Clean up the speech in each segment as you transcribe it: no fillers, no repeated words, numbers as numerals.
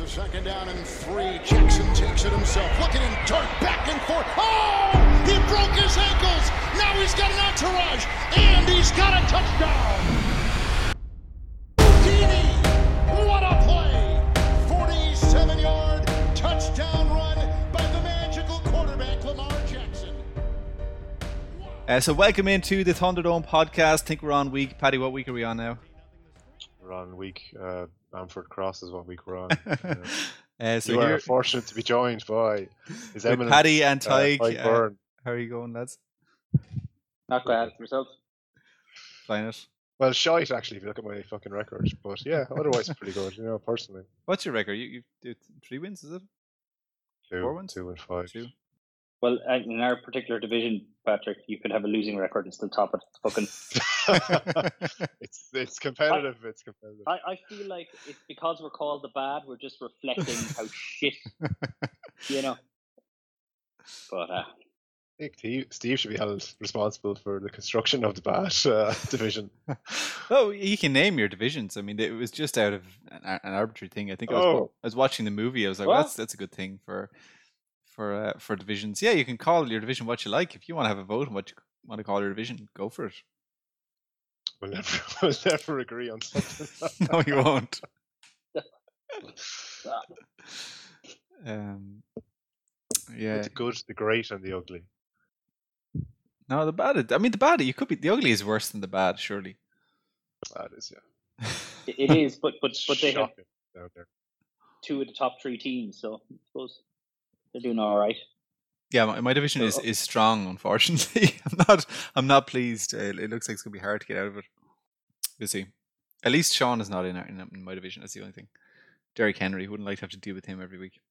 Second down and 3. Jackson takes it himself. Looking in dirt, back and forth. Oh! He broke his ankles. Now he's got an entourage. And he's got a touchdown. Houdini! What a play! 47-yard touchdown run by the magical quarterback, Lamar Jackson. So welcome into the Thunderdome podcast. I think we're on week. Paddy, what week are we on now? We're on week Bamford Cross is what week we're on. So you are fortunate to be joined by His Eminence Paddy and Tyke. Byrne. How are you going, lads? Not bad yourself. Flying it. Well, shite actually if you look at my fucking record, but yeah, otherwise it's pretty good. Personally. What's your record? You did 3 wins, is it? 4 wins? 2 and 5. 2. Well, in our particular division, Patrick, you could have a losing record and still top it. Fucking. It's competitive. It's competitive. I feel like it's because we're called the bad. We're just reflecting how shit, But I think Steve should be held responsible for the construction of the bad division. Oh, you can name your divisions. I mean, it was just out of an arbitrary thing. I think I was watching the movie. I was like, well, that's a good thing for divisions. Yeah, you can call your division what you like. If you want to have a vote on what you want to call your division, go for it. We'll never agree on something. No, you won't. Yeah. The good, the great, and the ugly. No, the bad. I mean, the bad. You could be the ugly is worse than the bad, surely. That is, yeah. It is, but they have out there. 2 of the top 3 teams, so I suppose they're doing all right. Yeah, my division is strong. Unfortunately, I'm not pleased. It looks like it's gonna be hard to get out of it. We'll see. At least Sean is not in my division. That's the only thing. Derrick Henry wouldn't like to have to deal with him every week.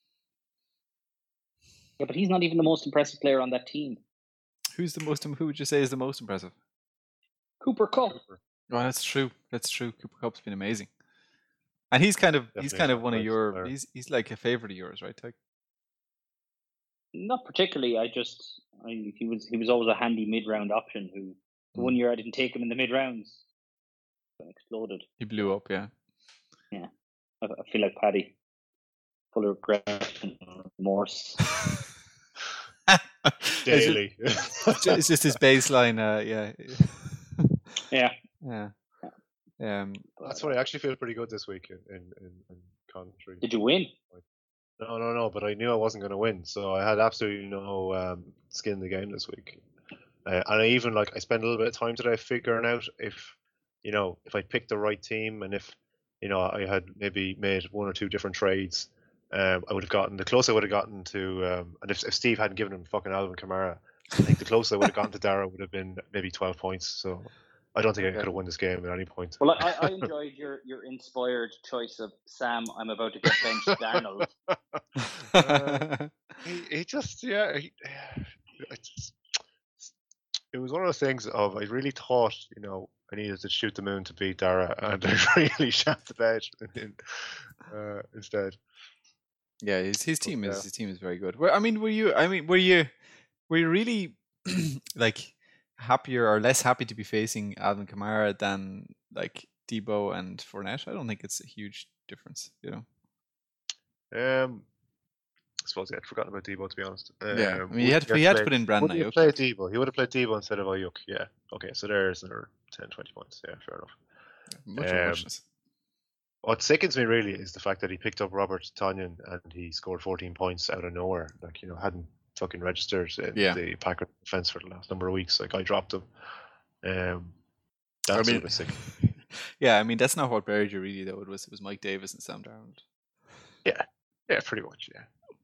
Yeah, but he's not even the most impressive player on that team. Who would you say is the most impressive? Cooper Kupp. Oh, that's true. Cooper Kupp's been amazing, and he's kind of one of your. He's like a favorite of yours, right, Tyke? Not particularly. He was always a handy mid-round option. Who the 1 year I didn't take him in the mid-rounds, exploded. He blew up, yeah. Yeah, I feel like Paddy, full of regret and remorse. Daily. It's just his baseline. Yeah. That's why I actually feel pretty good this week in country. Did you win? No, but I knew I wasn't going to win, so I had absolutely no skin in the game this week. And I spent a little bit of time today figuring out if I picked the right team and if, I had maybe made 1 or 2 different trades, I would have gotten, the closer I would have gotten to, and if Steve hadn't given him fucking Alvin Kamara, I think the closer I would have gotten to Dara would have been maybe 12 points. So I don't think I could have won this game at any point. Well, I enjoyed your inspired choice of Sam. I'm about to get benched Darnold. It was one of those things of I really thought I needed to shoot the moon to beat Dara, and I really shat the bed instead. Yeah, his team is very good. Were you really like happier or less happy to be facing Alvin Kamara than like Debo and Fournette? I don't think it's a huge difference, I suppose I'd forgotten about Debo, to be honest. Yeah, I mean, he had to put in Brandon Ayuk. He would have played Debo instead of Ayuk. Yeah. Okay, so there's another 10, 20 points. Yeah, fair enough. Much. What sickens me really is the fact that he picked up Robert Tonyan and he scored 14 points out of nowhere. Like, hadn't fucking registered in the Packers defense for the last number of weeks. Like, I dropped him. That's super sick. Yeah, I mean, that's not what buried you really, though. It was Mike Davis and Sam Darnold. Yeah, pretty much, yeah.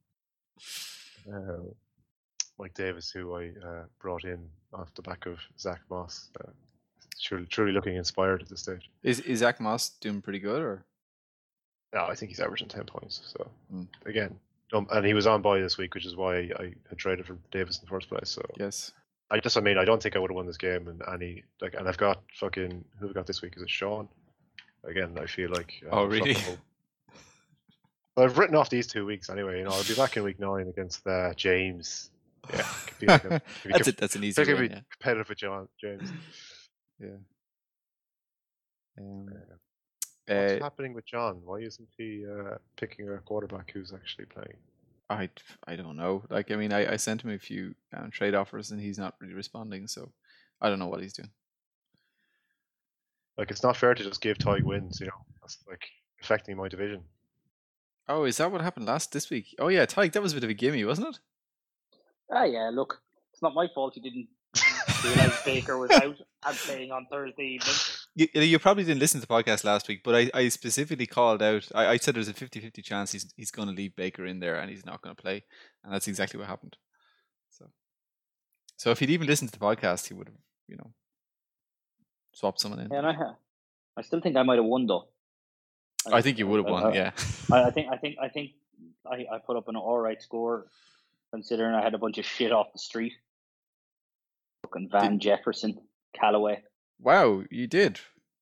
Mike Davis, who I brought in off the back of Zach Moss, truly looking inspired at this stage. Is Zach Moss doing pretty good, or? No, I think he's averaging 10 points. So again, and he was on bye this week, which is why I had traded for Davis in the first place. So yes, I don't think I would have won this game, and and I've got fucking who have got this week? Is it Sean? Again, I feel like really. Well, I've written off these 2 weeks anyway. I'll be back in week 9 against James. Yeah, that's an easy one. Be competitive with James. Yeah. What's happening with John? Why isn't he picking a quarterback who's actually playing? I don't know. Like, I mean, I sent him a few trade offers and he's not really responding. So I don't know what he's doing. Like, it's not fair to just give Tig wins. That's like affecting my division. Oh, is that what happened this week? Oh yeah, Tig, that was a bit of a gimme, wasn't it? Yeah. Look, it's not my fault you didn't realize Baker was out and playing on Thursday evening. You probably didn't listen to the podcast last week, but I specifically called out. I said there's a 50-50 chance he's going to leave Baker in there and he's not going to play, and that's exactly what happened. So if he'd even listened to the podcast, he would have, swapped someone in. Yeah, and I still think I might have won though. I think you would have won. Yeah. I think I put up an all right score, considering I had a bunch of shit off the street. Fucking Van Jefferson, Callaway. Wow, you did.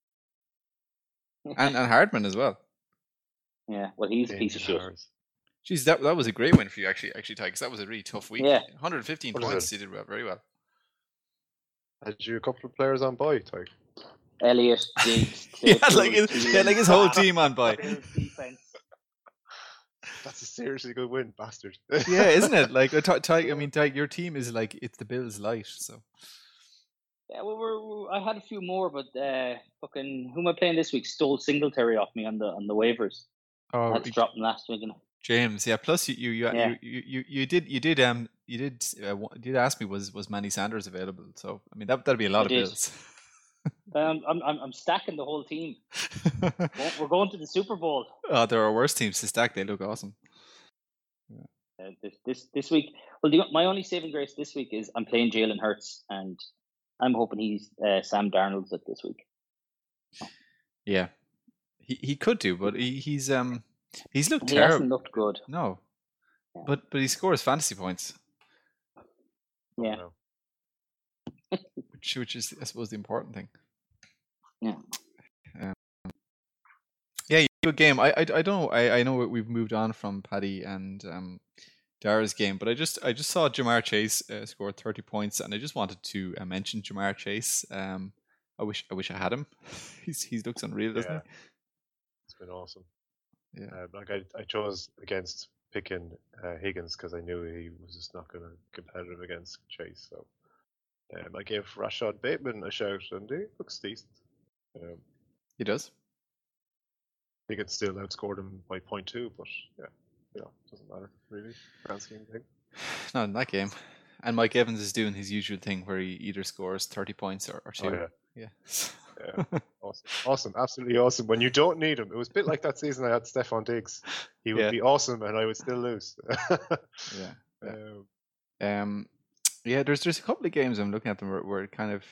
and Hardman as well. Yeah, well, he's a piece of shit. Jeez, that was a great win for you, actually, Ty, because that was a really tough week. Yeah. 115 points, you did very well. Had you a couple of players on bye, Ty? Elliot, Diggs, like his whole team on bye. That's a seriously good win, bastard. Yeah, isn't it? Like, Ty, your team is like, it's the Bills light, so. Yeah, well, I had a few more, but fucking who am I playing this week? Stole Singletary off me on the waivers. Oh, that's dropped last week. James, yeah. Plus, you did ask me was Manny Sanders available? So I mean that'd be a lot of Bills. I'm stacking the whole team. We're going to the Super Bowl. Oh, there are worse teams to stack. They look awesome. Yeah. This week, well, my only saving grace this week is I'm playing Jalen Hurts, and I'm hoping he's Sam Darnold's at this week. Yeah, he could do, but he's looked terrible. He hasn't looked good. No, yeah. but he scores fantasy points. Yeah. Which is, I suppose, the important thing. Yeah. Yeah, good game. I don't know. I know we've moved on from Paddy and Dara's game, but I just saw Jamar Chase score 30 points, and I just wanted to mention Jamar Chase. I wish I had him. He looks unreal, doesn't he? It's been awesome. Yeah. I chose against picking Higgins because I knew he was just not going to competitive against Chase. So I gave Rashad Bateman a shout, and he looks decent. He does. Higgins still outscored him by 0.2, but doesn't matter really. Grand scheme thing. Not in that game. And Mike Evans is doing his usual thing where he either scores 30 points or 2. Oh, yeah. Yeah. Awesome, absolutely awesome. When you don't need him, it was a bit like that season I had Stephon Diggs. He would be awesome, and I would still lose. There's a couple of games I'm looking at them where kind of,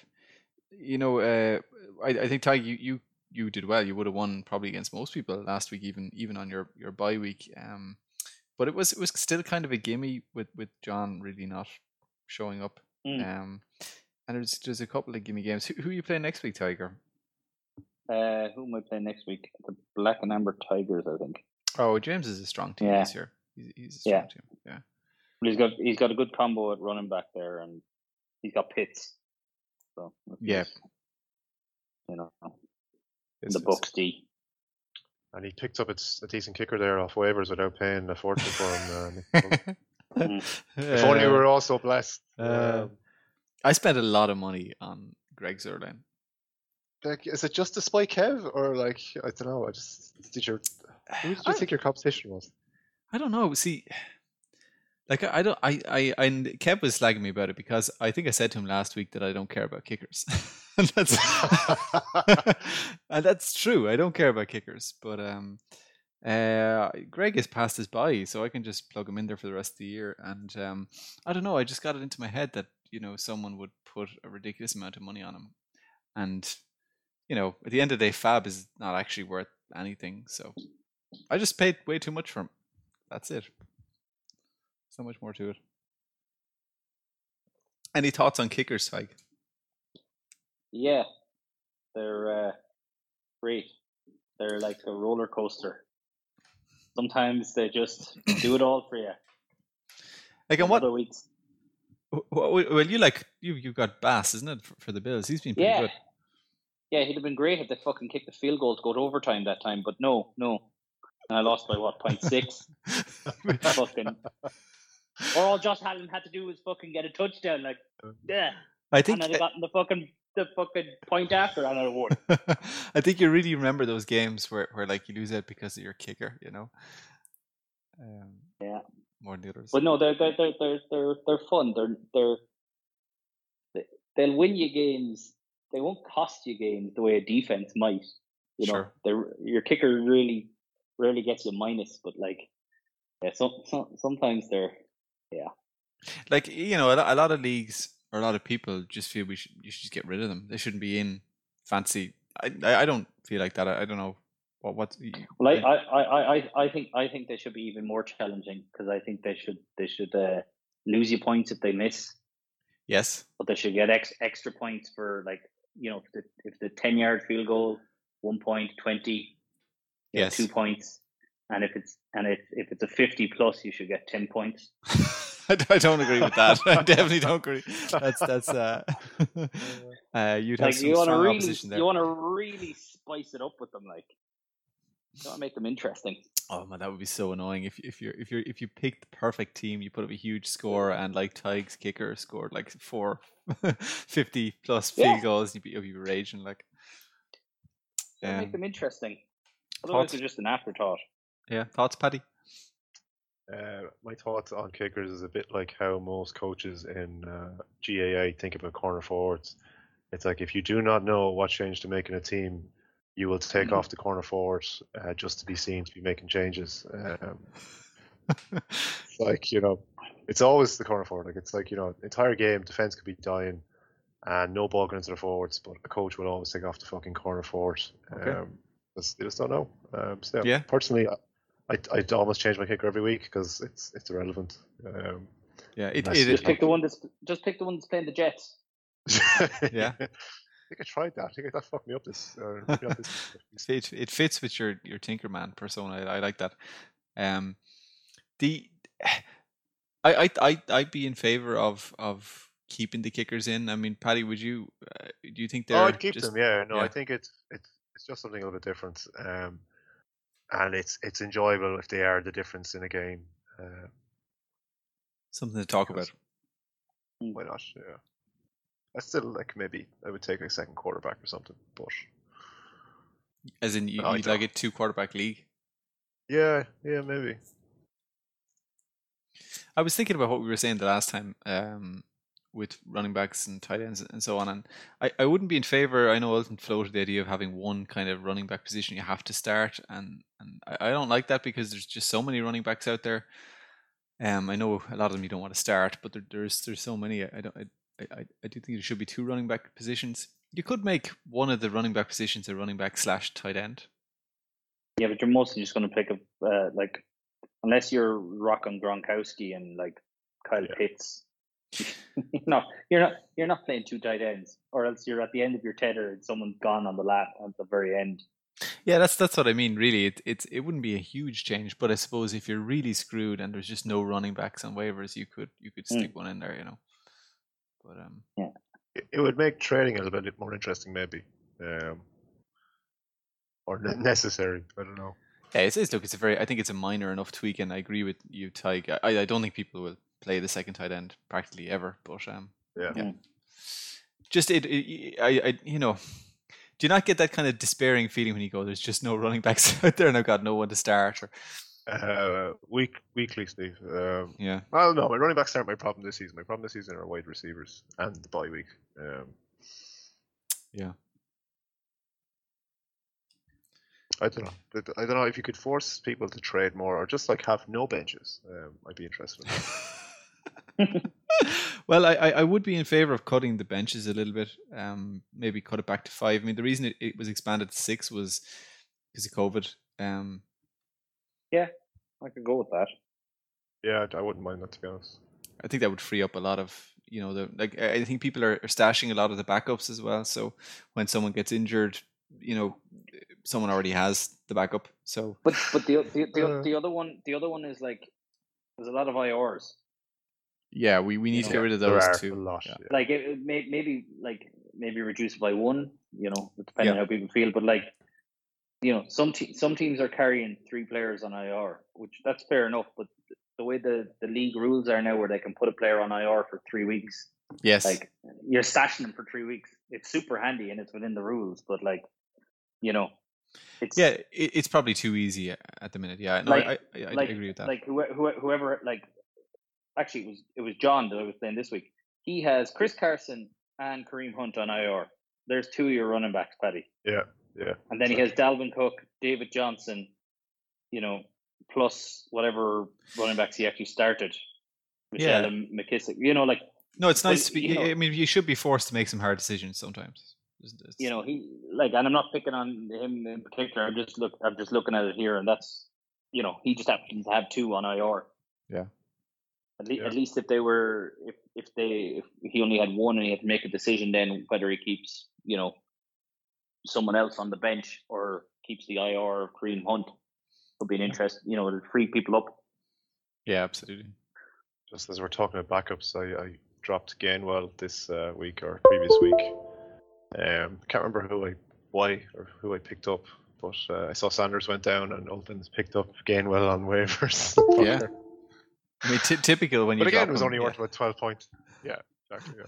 I think Ty, you did well. You would have won probably against most people last week, even on your bye week. But it was still kind of a gimme with John really not showing up. And there's a couple of gimme games. Who are you playing next week, Tiger? Who am I playing next week? The Black and Amber Tigers, I think. Oh, James is a strong team this year. He's a strong team. Yeah. But he's got a good combo at running back there, and he's got Pitts. So yeah, the Bucks D. And he picked up a decent kicker there off waivers without paying a fortune for him. If only we were all so blessed. I spent a lot of money on Greg Zuerlein. Like, is it just to spite Kev, or like I don't know? Who did you think your competition was? I don't know. See, like I Kev was slagging me about it because I think I said to him last week that I don't care about kickers, and that's true. I don't care about kickers, but Greg has passed his by, so I can just plug him in there for the rest of the year. And I don't know. I just got it into my head that someone would put a ridiculous amount of money on him, and at the end of the day, Fab is not actually worth anything. So I just paid way too much for him. That's it. So much more to it. Any thoughts on kickers, Tyke? Yeah, they're great. They're like a roller coaster. Sometimes they just do it all for you. Like on what other weeks? Well, you've got Bass, isn't it, for the Bills? He's been pretty good. Yeah, he'd have been great if they fucking kicked the field goal to go to overtime that time, but no. And I lost by what, 0.6? Fucking. Or all Josh Allen had to do was fucking get a touchdown, like, yeah. I think And then they got in the fucking point after, and I won. I think you really remember those games where like you lose out because of your kicker, you know. Yeah. More than the others. But no, they're fun. They'll win you games. They won't cost you games the way a defense might. You know, Sure. Your kicker really rarely gets you minus, but like, yeah, sometimes they're, yeah. Like, you know, a lot of leagues or a lot of people just feel you should just get rid of them. They shouldn't be in fancy. I don't feel like that. I don't know what. Well, I think they should be even more challenging, because I think they should lose you points if they miss. Yes. But they should get extra points for, like, you know, if the 10-yard field goal, 1 point, 20, yes, 2 points, and if it's a 50 plus, you should get 10 points. I don't agree with that. I definitely don't agree. That's you'd have like, some strong opposition there. You want to really spice it up with them, like, you want to make them interesting. Oh man, that would be so annoying if you picked the perfect team, you put up a huge score, and like Tig's kicker scored like 50 plus field goals, you'd be raging, like. Make them interesting. Otherwise, they're just an afterthought. Yeah, thoughts, Paddy? My thoughts on kickers is a bit like how most coaches in GAA think about corner forwards. It's like, if you do not know what change to make in a team, you will take off the corner forward just to be seen to be making changes. It's like, you know, it's always the corner forward. Like, it's like, you know, entire game, defense could be dying and no ball going into the forwards, but a coach will always take off the fucking corner forward. Okay. They just don't know. So yeah. Personally, I'd almost change my kicker every week because it's irrelevant. Just pick the one that's playing the Jets. Yeah. I think I tried that. I think that fucked me up this. It fits with your Tinkerman persona. I like that. I'd be in favor of keeping the kickers in. I mean, Paddy, would you? Do you think they're? I'd keep them. Yeah. No, I think it's just something a little bit different. And it's enjoyable if they are the difference in a game. Something to talk about. Why not? Yeah. I still maybe I would take a second quarterback or something, but as in you'd like a 2-quarterback league. Yeah, maybe. I was thinking about what we were saying the last time with running backs and tight ends and so on, and I wouldn't be in favor. I know Elton floated the idea of having one kind of running back position you have to start, and I don't like that because there's just so many running backs out there. I know a lot of them you don't want to start, but there's so many. I do think there should be 2 running back positions. You could make one of the running back positions a running back / tight end. Yeah, but you're mostly just going to pick up like, unless you're rocking Gronkowski and like Kyle Pitts. You're not playing 2 tight ends, or else you're at the end of your tether and someone's gone on the lap at the very end. Yeah, that's what I mean. Really, it wouldn't be a huge change, but I suppose if you're really screwed and there's just no running backs on waivers, you could stick one in there, you know. But yeah, it would make trading a little bit more interesting, maybe, or necessary. I don't know. Yeah, it's a very. I think it's a minor enough tweak, and I agree with you, Tig. I don't think people will play the second tight end practically ever, but yeah. Just I you know, do you not get that kind of despairing feeling when you go, there's just no running backs out there and I've got no one to start? Or Weekly, Steve. Yeah. Well, no, my running backs aren't my problem this season. My problem this season are wide receivers and the bye week. Yeah. I don't know if you could force people to trade more or just like have no benches. I'd be interested in that. Well, I would be in favor of cutting the benches a little bit. Maybe cut it back to 5. I mean, the reason it was expanded to 6 was because of COVID. Yeah, I could go with that. Yeah, I wouldn't mind that, to be honest. I think that would free up a lot of, you know, I think people are stashing a lot of the backups as well. So when someone gets injured, you know, someone already has the backup. So, but the other one is like, there's a lot of IRs. Yeah, we need to get rid of those too. A lot, yeah. Like maybe reduce it by 1, depending on how people feel. But like, some teams are carrying 3 players on IR, which that's fair enough. But the way the league rules are now, where they can put a player on IR for 3 weeks, Yes. like you're stashing them for 3 weeks. It's super handy and it's within the rules. But like, it's it's probably too easy at the minute. Yeah, no, I agree with that. Like whoever, like, actually it was John that I was saying this week. He has Chris Carson and Kareem Hunt on IR. There's 2 of your running backs, Paddy. Yeah. And then he has Dalvin Cook, David Johnson, plus whatever running backs he actually started. Michelle and McKissick. No, it's nice to be. I mean, you should be forced to make some hard decisions sometimes. He and I'm not picking on him in particular. I'm just looking at it here, and that's he just happens to have 2 on IR. Yeah. At least if they were if he only had 1 and he had to make a decision then whether he keeps someone else on the bench or keeps the IR of Kareem Hunt, would be an interest. It'll free people up. Yeah, absolutely. Just as we're talking about backups, I dropped Gainwell this week or previous week. Can't remember who I picked up, but I saw Sanders went down and Olden's picked up Gainwell on waivers. Yeah. I mean, typical when you. But again, it was him, only worth about 12 points. Yeah, exactly.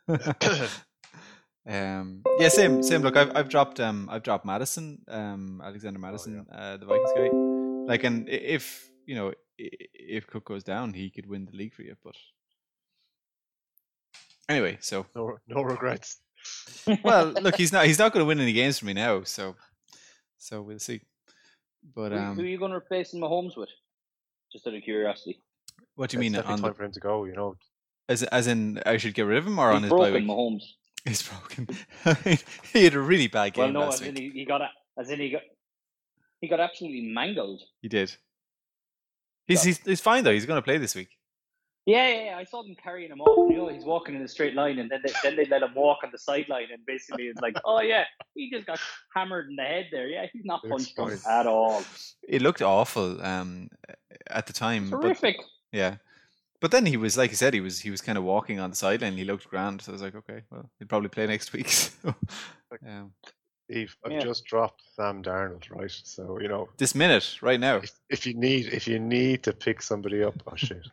Yeah. Same. Look, I've dropped Madison, Alexander Madison, the Vikings guy. Like, and if Cook goes down, he could win the league for you. But anyway, so no regrets. Well, look, he's not going to win any games for me now. So we'll see. But who are you going to replace Mahomes with? Just out of curiosity. What do you mean? It's time for him to go. As in, I should get rid of him, or on his broken, bye week? Mahomes. He's broken. He had a really bad game last week. He got absolutely mangled. He did. He's fine though. He's going to play this week. Yeah. I saw them carrying him off. He's walking in a straight line, and then they let him walk on the sideline, and basically it's like, oh yeah, he just got hammered in the head there. Yeah, he's not punched him at all. It looked awful at the time. Terrific. Yeah. But then he was, like you said, he was kind of walking on the sideline. He looked grand. So I was like, okay, well, he'll probably play next week. So, Steve, I've just dropped Sam Darnold, right? So this minute, right now. If you need to pick somebody up, oh shit.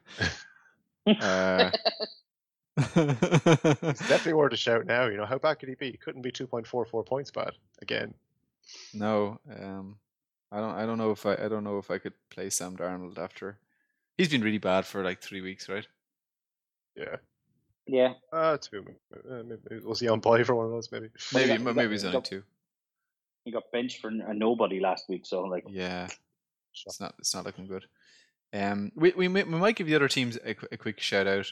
It's definitely worth a shout now. How bad could he be? He couldn't be 2.44 points bad again. No, I don't know if I could play Sam Darnold after. He's been really bad for like 3 weeks, right? Yeah. Yeah. 2. Maybe, was he on bye for one of those? Maybe he's only 2. He got benched for a nobody last week, so like. Yeah. It's not looking good. We might give the other teams a quick shout out.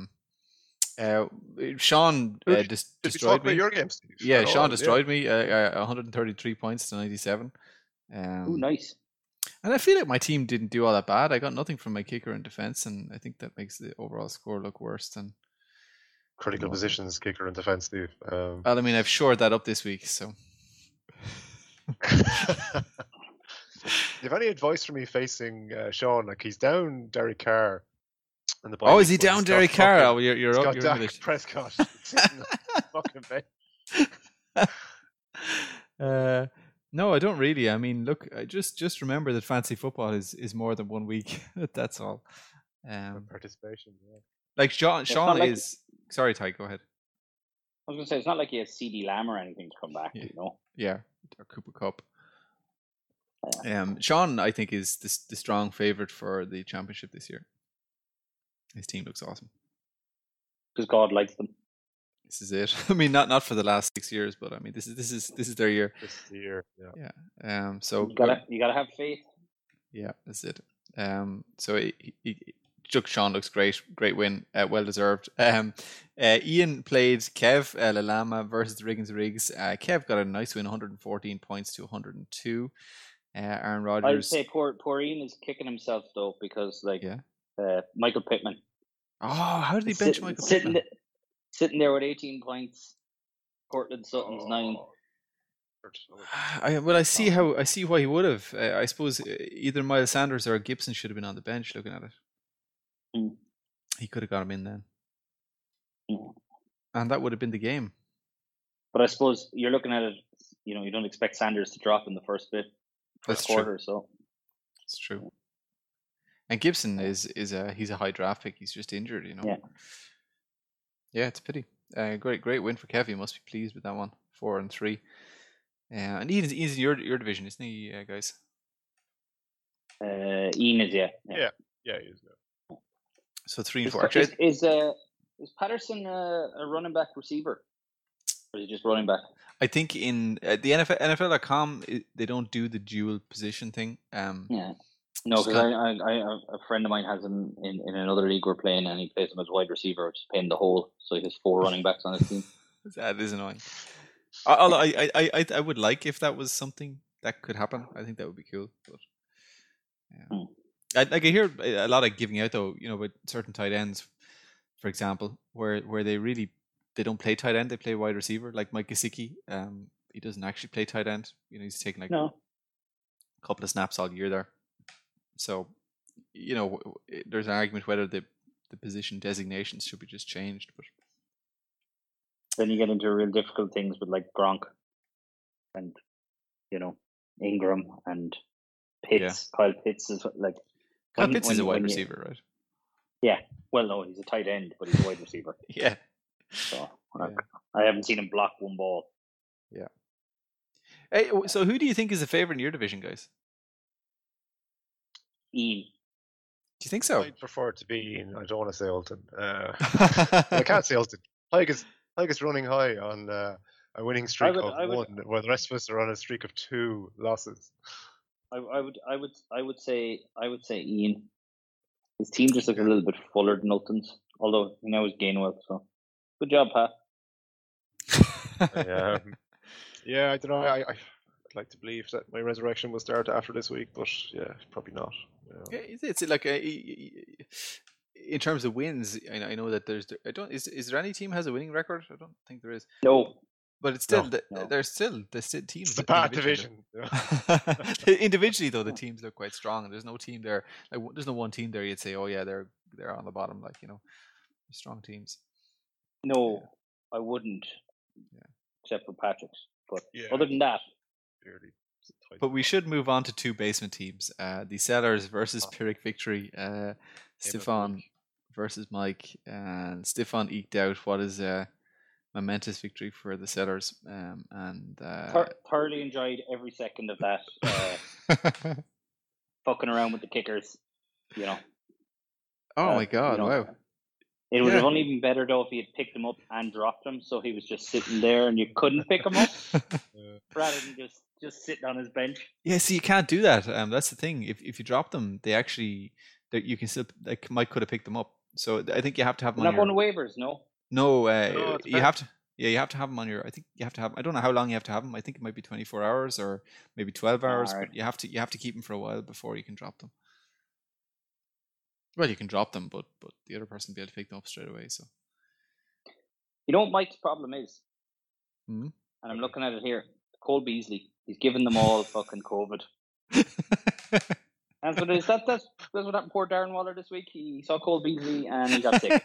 Sean destroyed me. Your game, Steve? Yeah, Sean destroyed me. 133 points to 97. Nice. And I feel like my team didn't do all that bad. I got nothing from my kicker and defense, and I think that makes the overall score look worse than critical positions, kicker and defense, Steve. Well, I mean, I've shored that up this week, so. You have any advice for me facing Sean? Like, he's down Derek Carr. Is he down Derek Carr? Oh, you're got up. Dak Prescott sitting on the fucking bench. No, I don't really. I mean, look, just remember that fantasy football is more than 1 week. That's all. Participation, yeah. Like Sean is. Sorry, Ty, go ahead. I was going to say, it's not like he has CD Lamb or anything to come back, Yeah, or Cooper Kupp. Sean, I think, is the strong favourite for the championship this year. His team looks awesome. Because God likes them. This is it. I mean, not for the last 6 years, but I mean, this is their year. This is the year. Yeah. So you gotta have faith. Yeah, that's it. So Sean looks great win, well deserved. Ian played Kev Lalama versus Riggins Riggs. Kev got a nice win, 114 points to 102. Aaron Rodgers. I'd say poor Ian is kicking himself though, because Michael Pittman. Oh, how did he bench Michael Pittman? Sitting there with 18 points. Cortland Sutton's 9. I see why he would have. I suppose either Miles Sanders or Gibson should have been on the bench looking at it. He could have got him in then. And that would have been the game. But I suppose you're looking at it. You know, you don't expect Sanders to drop in the first That's quarter. true. So It's true. And Gibson is he's a high draft pick. He's just injured, you know. Yeah. Yeah, it's a pity. Great win for Kev. You must be pleased with that one. 4-3. And Ian's in your division, isn't he, guys? Ian is Yeah, he is. Yeah. So 3 and 4. Actually, is Patterson a running back receiver, or is he just running back? I think in the NFL.com they don't do the dual position thing. Yeah. No, because I a friend of mine has him in another league we're playing, and he plays him as wide receiver, which is paying the hole. So he has 4 running backs on his team. That is annoying. I would like if that was something that could happen. I think that would be cool. But I hear a lot of giving out though, you know, with certain tight ends, for example, where they don't play tight end, they play wide receiver. Like Mike Gesicki, he doesn't actually play tight end. You know, he's taking a couple of snaps all year there. So, you know, there's an argument whether the position designations should be just changed. But then you get into real difficult things with like Gronk and, you know, Ingram and Pitts. Yeah. Kyle Pitts is like... Kyle Pitts is a wide receiver, right? Yeah. Well, no, he's a tight end, but he's a wide receiver. Yeah. So, I haven't seen him block one ball. Yeah. Hey, so who do you think is a favourite in your division, guys? Ian. Do you think so? I'd prefer it to be Ian. I don't want to say Ulton. I can't say Ulton. Haig is running high on a winning streak of 1, where the rest of us are on a streak of 2 losses. I would say Ian. His team just looks a little bit fuller than Ulton's, although he now is Gainwell. So good job, Pat. Yeah, I don't know. I'd like to believe that my resurrection will start after this week, but yeah, probably not. Yeah, it's like in terms of wins. I know that there's. Is there any team has a winning record? I don't think there is. No, but it's still there's still teams. It's the Pat division. Individually, though, the teams look quite strong. There's no team there. Like, there's no one team there you'd say, oh yeah, they're on the bottom. Like, you know, strong teams. No, I wouldn't. Yeah. Except for Patrick's. But other than that. But we should move on to 2 basement teams. The Sellers versus Pyrrhic Victory. Stefan versus Mike. And Stefan eked out what is a momentous victory for the Sellers. Thoroughly enjoyed every second of that. Fucking around with the kickers, you know. Oh my God, you know, wow. It would have only been better though if he had picked him up and dropped him, so he was just sitting there and you couldn't pick him up, rather than just sitting on his bench. Yeah, see, you can't do that. That's the thing. If you drop them, you can still, like, Mike could have picked them up. So I think you have to have them on waivers. No, you have to. Yeah, you have to have them on your. I think you have to have. I don't know how long you have to have them. I think it might be 24 hours or maybe 12 hours. Right. But you have to keep them for a while before you can drop them. Well, you can drop them, but the other person will be able to pick them up straight away. So, you know what Mike's problem is, and I'm looking at it here. Cole Beasley, he's given them all fucking COVID. And so that's what happened to poor Darren Waller this week. He saw Cole Beasley and he got sick.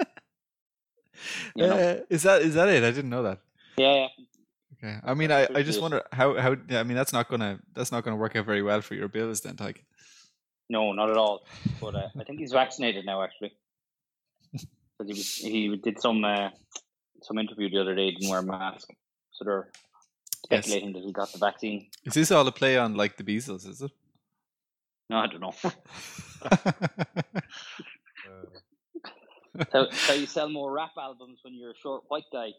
You know? Is that it? I didn't know that. Yeah. Okay. I mean, I just wonder how. I mean, that's not gonna work out very well for your Bills then, Tyke. No, not at all. But I think he's vaccinated now, actually. Because he did some interview the other day, didn't wear a mask, so they're speculating that he got the vaccine. Is this all a play on like the Beatles? Is it? No, I don't know. So you sell more rap albums when you're a short white guy.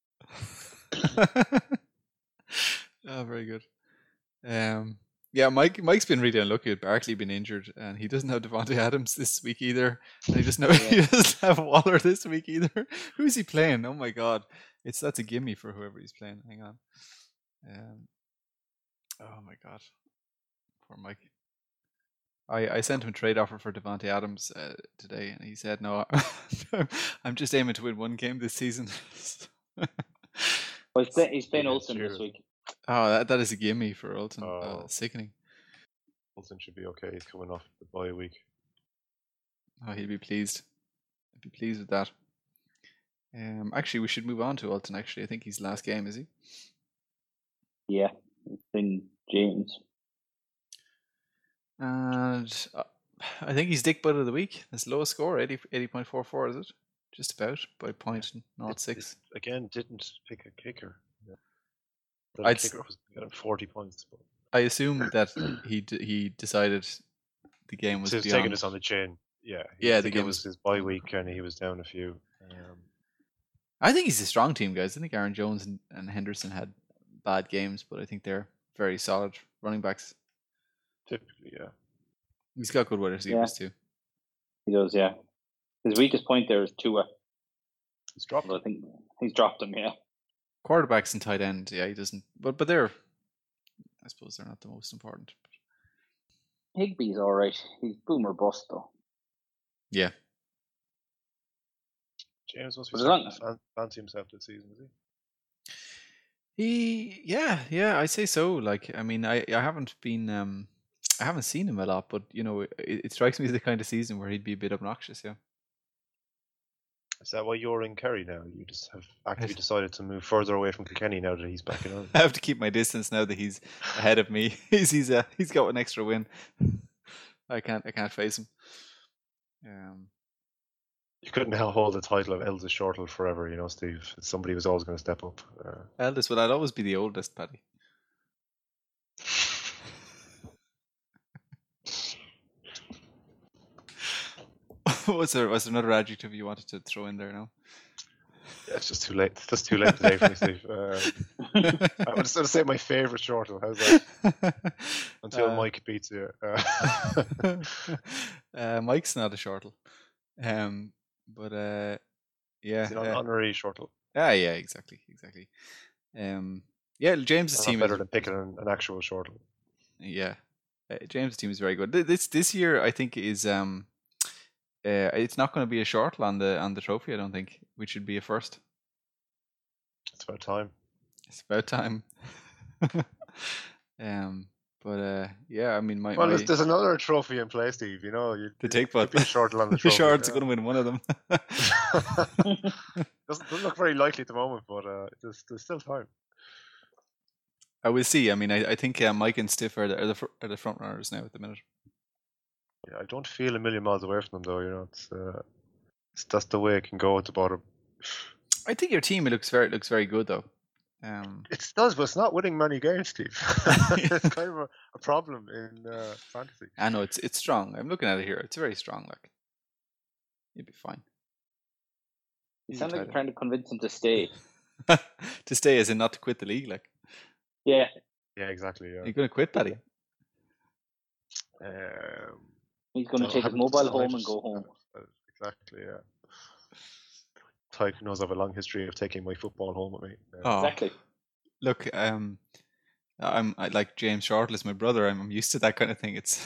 Oh, very good. Yeah, Mike's been really unlucky with Barkley being injured, and he doesn't have Devontae Adams this week either. And he doesn't have Waller this week either. Who's he playing? Oh my God, that's a gimme for whoever he's playing. Hang on. Oh my God, poor Mike. I sent him a trade offer for Devontae Adams today, and he said no. I'm just aiming to win 1 game this season. Well, he's playing Olsen this week. Oh, that is a gimme for Olsen. Sickening. Olsen should be okay. He's coming off the bye week. Oh, he'll be pleased. He'll be pleased with that. Actually, we should move on to Alton. Actually, I think he's last game, is he? Yeah, it's been James. And I think he's Dick Butt of the week. His lowest score, 80.44, is it? Just about by 0.06. Again, didn't pick a kicker. Yeah. I'd kicker was 40 points. But I assume that he decided the game was he was beyond. taking us on the chin. Yeah. Yeah, the game game was his bye week and he was down a few. I think he's a strong team, guys. I think Aaron Jones and Henderson had bad games, but I think they're very solid running backs. Typically, yeah. He's got good wide receivers too. He does, yeah. His weakest point there is Tua. He's dropped him. I think he's dropped him, yeah. Quarterbacks and tight end, yeah, he doesn't. But they're, I suppose they're not the most important. Higbee's all right. He's boomer bust though. Yeah. James must be fancy himself this season, is he? Yeah, I say so. Like, I mean, I haven't been, I haven't seen him a lot, but you know, it strikes me as the kind of season where he'd be a bit obnoxious. Yeah. Is that why you're in Kerry now? You just have actively decided to move further away from Kilkenny now that he's back in Ireland. I have to keep my distance now that he's ahead of me. He's got an extra win. I can't face him. You couldn't now hold the title of eldest shortle forever, you know, Steve. Somebody was always going to step up. Eldest, well, I'd always be the oldest, Paddy. Was there another adjective you wanted to throw in there now? Yeah, it's just too late. It's just too late today for me, Steve. I would just say my favourite shortle. How's that? Until Mike beats you. Mike's not a shortle. But yeah. He's an honorary shortle. Yeah, exactly. Yeah, James' team better than picking an actual shortle. Yeah, James' team is very good. This year, I think is it's not going to be a shortle on the trophy. I don't think we should be a first. It's about time. It's about time. But yeah, I mean, there's another trophy in play, Steve. You know, the take butt. The shortle on the trophy. The short's going to win one of them. doesn't look very likely at the moment, but there's still time. I will see. I mean, I think Mike and Stiff are the front runners now at the minute. Yeah, I don't feel a million miles away from them, though. You know, that's the way it can go at the bottom. I think your team looks very good, though. It does, but it's not winning many games, Steve. It's kind of a problem in fantasy. I know it's strong. I'm looking at it here. It's very strong. Like, you'll be fine. You sound like you're trying to convince him to stay. To stay, as in not to quit the league, like. Yeah, exactly. Yeah. Are you going to quit, Paddy? He's going to take his mobile home and go home. Exactly, yeah. Tyke knows I have a long history of taking my football home with me. Exactly. Look, I like James Shortle is my brother. I'm used to that kind of thing. It's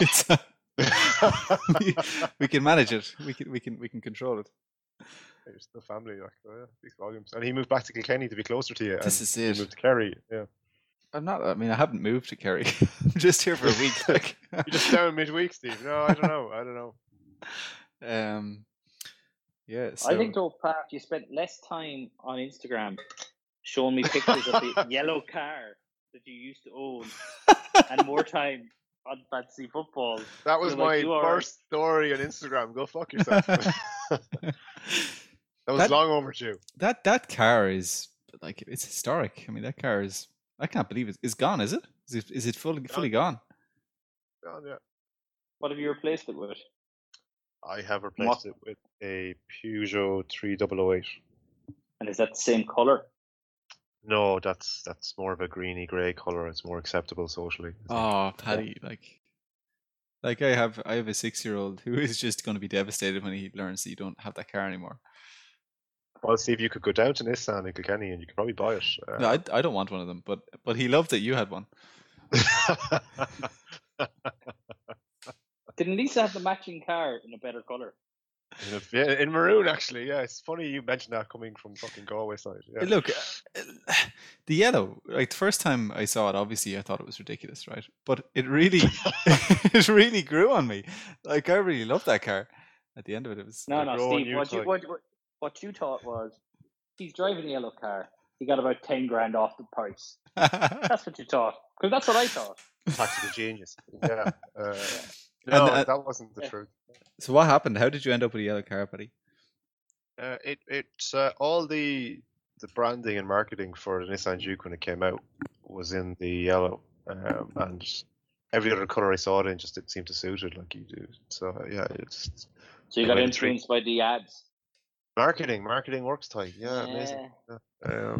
we can manage it. We can control it. It's the family, like, speaks volumes. And he moved back to Kilkenny to be closer to you. This is it. He moved to Kerry. Yeah. I'm not. I mean, I haven't moved to Kerry. I'm just here for a week. Like. You're just down midweek, Steve. No, I don't know. Yeah. So. I think though, Pat, you spent less time on Instagram showing me pictures of the yellow car that you used to own, and more time on fantasy football. That was my first story on Instagram. Go fuck yourself. That was long overdue. That car is like, it's historic. I mean, that car is. I can't believe it's gone. Is it? Is it fully gone? Gone, yeah. What have you replaced it with? I have replaced it with a Peugeot 3008. And is that the same color? No, that's more of a greeny grey color. It's more acceptable socially. Oh, Paddy, like I have a 6-year-old who is just going to be devastated when he learns that you don't have that car anymore. Well, Steve, you could go down to Nissan in Kilkenny and you could probably buy it. No, I don't want one of them, but he loved that you had one. Didn't Lisa have the matching car in a better colour? In maroon, actually. Yeah, it's funny you mentioned that coming from fucking Galway side. Yeah. Look, the yellow. Like the first time I saw it, obviously I thought it was ridiculous, right? But it really, it really grew on me. Like I really loved that car. At the end of it, it was no, Steve. what you thought was he's driving a yellow car. He got about 10 grand off the price. and That's what you thought. Because that's what I thought. Tactical genius. Yeah. No, that wasn't the truth. So what happened? How did you end up with a yellow car, buddy? It's all the branding and marketing for the Nissan Juke when it came out was in the yellow, and every other color I saw it in just didn't seem to suit it like you do. So yeah, it's. So you got influenced by the ads. Marketing works tight. Yeah, amazing. Yeah.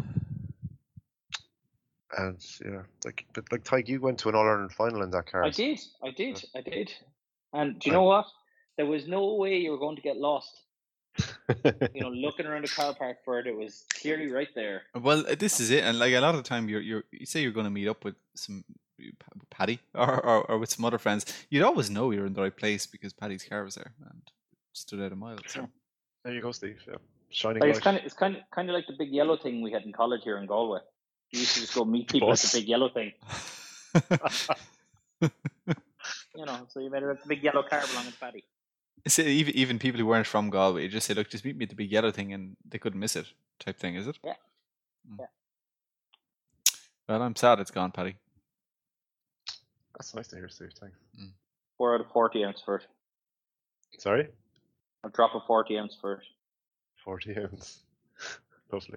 And yeah, like Tyke, you went to an All-Ireland final in that car. I did. And do you know what? There was no way you were going to get lost. Looking around the car park for it was clearly right there. Well, this is it, and like a lot of the time, you say you're going to meet up with some Paddy or with some other friends. You'd always know you're in the right place because Paddy's car was there and stood out a mile. So. There you go, Steve. Yeah, shining light. It's kind of like the big yellow thing we had in college here in Galway. You used to just go meet people at the big yellow thing. So you made it a big yellow car belonging to Paddy. So even people who weren't from Galway, you just say, "Look, just meet me at the big yellow thing," and they couldn't miss it. Type thing, is it? Yeah. Yeah. Well, I'm sad it's gone, Paddy. That's nice to hear, Steve. Thanks. 4 out of 40 ounce for it. Sorry? A drop of 40 ounce for it. 40 ounce. Lovely.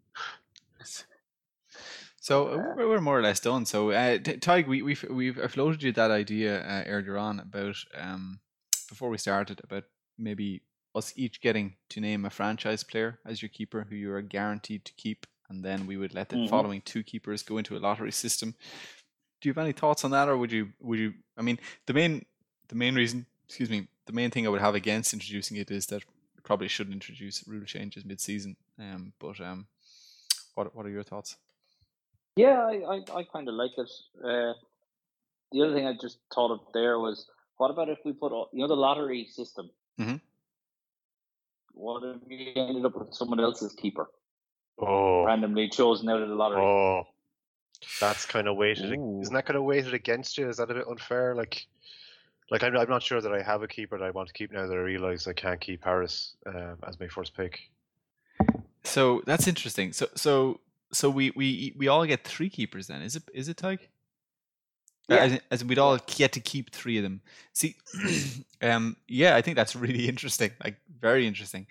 So we're more or less done. So, Tyg, we've floated you that idea earlier on about before we started about maybe us each getting to name a franchise player as your keeper who you are guaranteed to keep, and then we would let the following 2 keepers go into a lottery system. Do you have any thoughts on that, or would you? I mean, the main reason, the main thing I would have against introducing it is that we probably shouldn't introduce rule changes mid-season. But what are your thoughts? Yeah, I kind of like it. The other thing I just thought of there was, what about if we put the lottery system? Mm-hmm. What if we ended up with someone else's keeper? Oh, randomly chosen out of the lottery. Oh, that's kind of weighted. Isn't that kind of weighted against you? Is that a bit unfair? Like I'm not sure that I have a keeper that I want to keep now that I realise I can't keep Harris as my first pick. So that's interesting. So we all get 3 keepers then. Is it Tyke? Yeah. As we'd all get to keep 3 of them. See, I think that's really interesting. Like very interesting.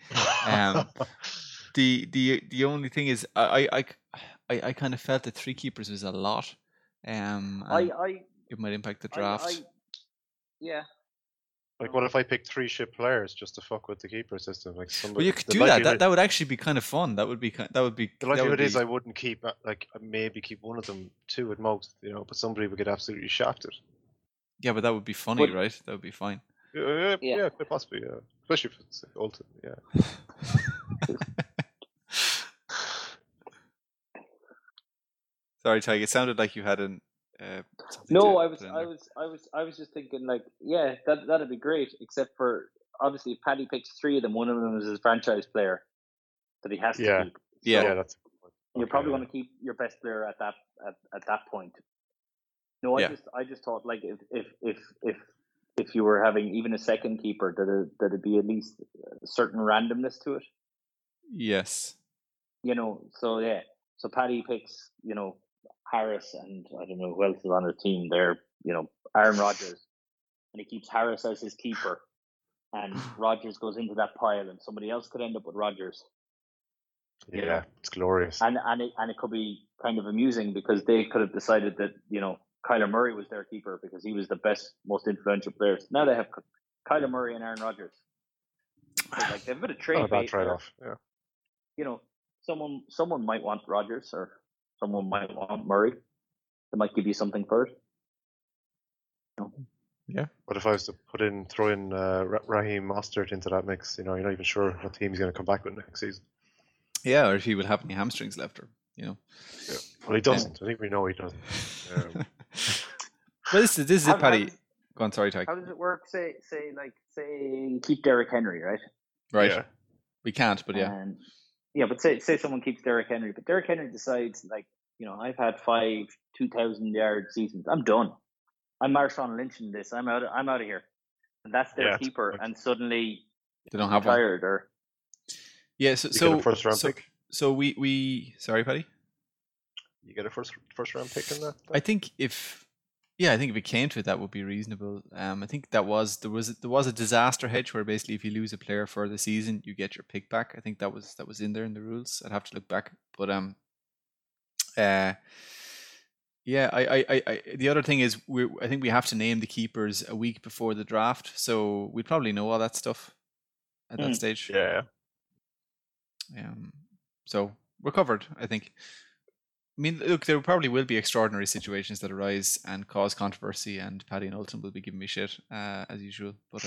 The only thing is, I kind of felt that 3 keepers was a lot. It might impact the draft. Yeah. Like, what if I pick 3 ship players just to fuck with the keeper system? Like, well, you could do that. That would actually be kind of fun. That would be. The likelihood is I wouldn't keep, like, maybe keep one of them, 2 at most, but somebody would get absolutely shafted. Yeah, but that would be funny, right? That would be fine. Yeah, quite possibly. Yeah, especially if it's ultimate. Yeah. Sorry, Tyke. It sounded like you had an. No, I was just thinking, like, yeah, that'd be great. Except for obviously, if Paddy picks 3 of them, one of them is his franchise player that he has to keep. Yeah, that's. You probably want to keep your best player at that point. No, I just thought, like, if you were having even a second keeper, that'd be at least a certain randomness to it. Yes. So yeah. So Paddy picks, Harris, and I don't know who else is on the team there, Aaron Rodgers, and he keeps Harris as his keeper, and Rodgers goes into that pile, and somebody else could end up with Rodgers. Yeah, it's glorious. And it could be kind of amusing because they could have decided that, Kyler Murray was their keeper because he was the best, most influential player. Now they have Kyler Murray and Aaron Rodgers. So, like, they've a bit of trade bait trade-off. Yeah. Someone might want Rodgers or someone might want Murray. They might give you something first. Yeah. What if I was to throw in Raheem Mostert into that mix? You're not even sure what team he's going to come back with next season. Yeah, or if he would have any hamstrings left, Yeah. Well, he doesn't. I think we know he doesn't. Well, this is it, Paddy. Go on, sorry, Tyke. How does it work? Say, keep Derrick Henry, right? Right. Yeah. We can't, but yeah. But say someone keeps Derrick Henry, but Derrick Henry decides, like, I've had 5 2,000-yard seasons. I'm done. I'm Marshawn Lynch in this. I'm out of here. And that's their keeper, and suddenly they don't have tired one. or. Yeah. You get a first round pick. So we sorry, Paddy. You get a first round pick in that. I think if it came to it, that would be reasonable. I think there was a disaster hedge where basically if you lose a player for the season, you get your pick back. I think that was in there in the rules. I'd have to look back, but yeah. I the other thing is I think we have to name the keepers a week before the draft, so we'd probably know all that stuff at that stage. Yeah. So we're covered, I think. I mean, look, there probably will be extraordinary situations that arise and cause controversy, and Paddy and Ulton will be giving me shit as usual. But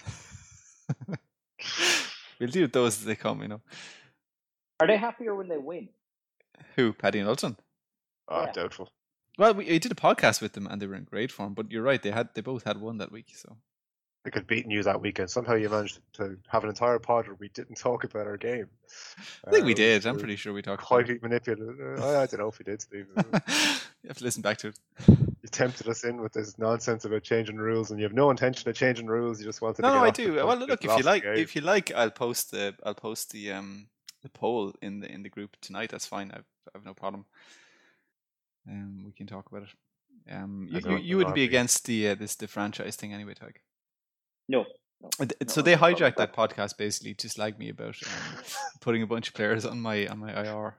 we'll deal with those as they come, you know. Are they happier when they win? Who, Paddy and Ulton? Oh, doubtful. Well, we did a podcast with them, and they were in great form. But you're right; they both had one that week. So They could beat you that weekend. Somehow you managed to have an entire pod where we didn't talk about our game. I think we did. I'm pretty sure we talked. Quite manipulative. I don't know if we did, Steve. You have to listen back to it. You tempted us in with this nonsense about changing rules, and you have no intention of changing rules. You just wanted to. No, I do. Well, look, if you like, I'll post the poll in the group tonight. That's fine. I have no problem. We can talk about it. You wouldn't be against the franchise thing anyway, Tyke? No. So they hijacked that podcast basically to slag me about putting a bunch of players on my IR,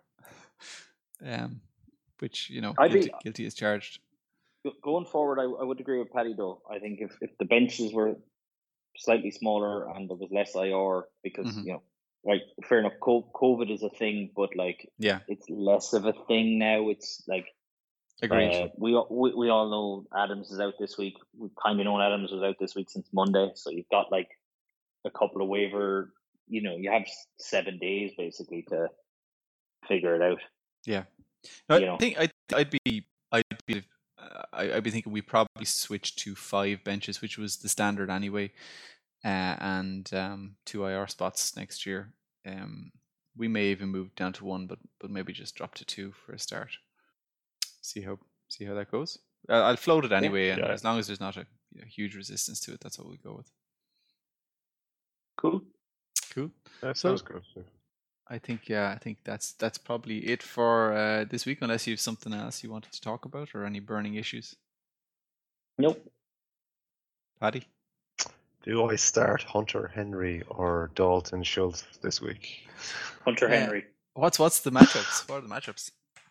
which guilty as charged. Going forward, I would agree with Paddy though. I think if the benches were slightly smaller and there was less IR, because right, fair enough. COVID is a thing, but it's less of a thing now. It's like. Agreed. We all know Adams is out this week. We've kind of known Adams was out this week since Monday, so you've got like a couple of waiver. You have 7 days basically to figure it out. Yeah, no, I think I'd be thinking we probably switch to 5 benches, which was the standard anyway, and 2 IR spots next year. We may even move down to 1, but maybe just drop to 2 for a start. See how that goes. I'll float it anyway, and as long as there's not a huge resistance to it, that's what we go with. Cool. That sounds good. I think that's probably it for this week, unless you have something else you wanted to talk about or any burning issues. Nope. Paddy? Do I start Hunter Henry or Dalton Schultz this week? Hunter Henry. What's the matchups? What are the matchups?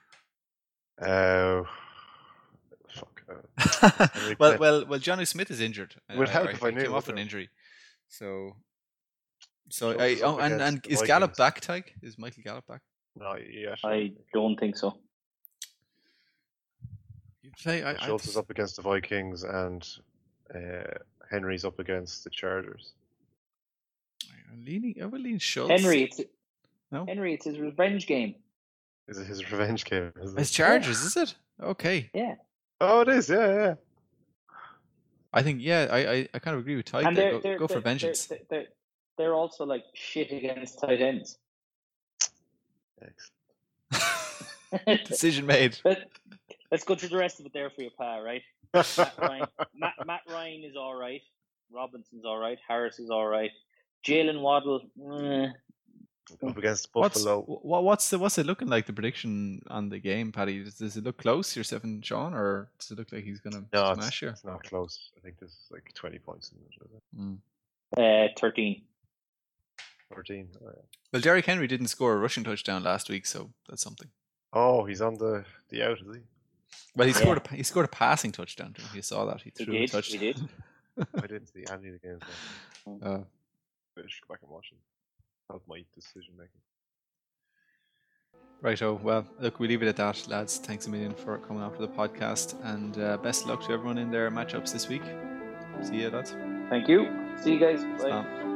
Well, Johnny Smith is injured. Would help if I he knew. Came off an injury. So and is Gallup back, Tyke? Is Michael Gallup back? No, yes. I don't think so. Schultz is up against the Vikings, and Henry's up against the Chargers. I would lean Schultz. Henry, it's his revenge game. Is it his revenge game? It's Chargers, is it? Okay. Yeah. Oh, it is. Yeah. I think I kind of agree with Tyke. Go for vengeance. They're also like shit against tight ends. Excellent. Decision made. Let's go through the rest of it there for you, Pa. Right? Matt Ryan is all right. Robinson's all right. Harris is all right. Jalen Waddle. Up against Buffalo. What's it looking like, the prediction on the game, Paddy? Does it look close, yourself and Sean, or does it look like he's going to smash you? It's not close. I think there's like 20 points in it. 13. 13. Oh, yeah. Well, Derrick Henry didn't score a rushing touchdown last week, so that's something. Oh, he's on the out, is he? Well, he scored a passing touchdown. You saw that. He threw a touchdown. He did. I didn't see any of the games. I should go back and watch it. Help my decision making. Righto. Well, look, we leave it at that, lads. Thanks a million for coming on for the podcast, and best of luck to everyone in their matchups this week. See you, lads. Thank you. See you guys. Bye.